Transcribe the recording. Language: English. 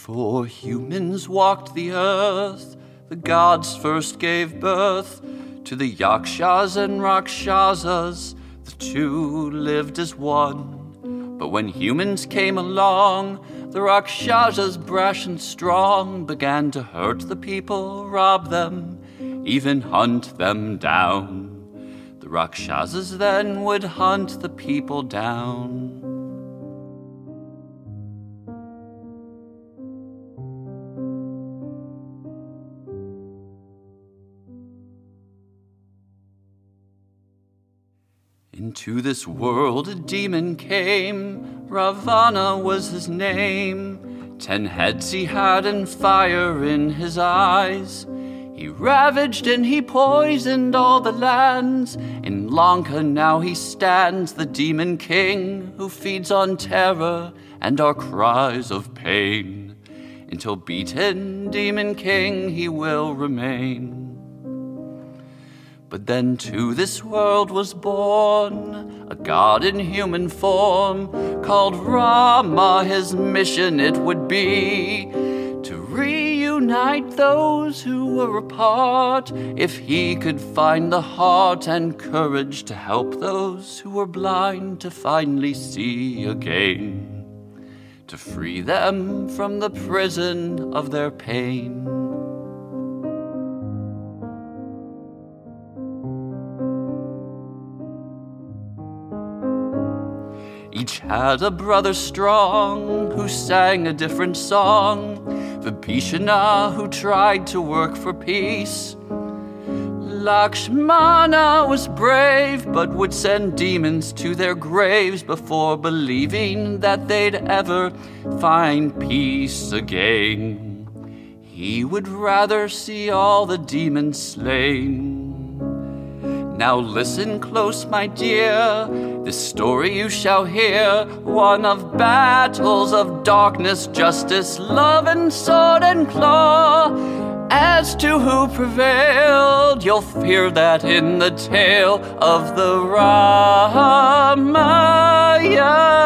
Before humans walked the earth, the gods first gave birth to the Yakshas and Rakshasas. The two lived as one. But when humans came along, the Rakshasas, brash and strong, began to hurt the people, rob them, even hunt them down. The Rakshasas then would hunt the people down. Into this world a demon came, Ravana was his name. 10 heads he had and fire in his eyes. He ravaged and he poisoned all the lands. In Lanka now he stands, the demon king, who feeds on terror and our cries of pain. Until beaten, demon king he will remain. But then to this world was born a god in human form, called Rama. His mission it would be to reunite those who were apart, if he could find the heart and courage to help those who were blind to finally see again, to free them from the prison of their pain. Each had a brother strong who sang a different song. Vibhishana, who tried to work for peace. Lakshmana was brave, but would send demons to their graves before believing that they'd ever find peace again. He would rather see all the demons slain. Now listen close, my dear, this story you shall hear, one of battles of darkness, justice, love, and sword and claw. As to who prevailed, you'll hear that in the tale of the Ramayana.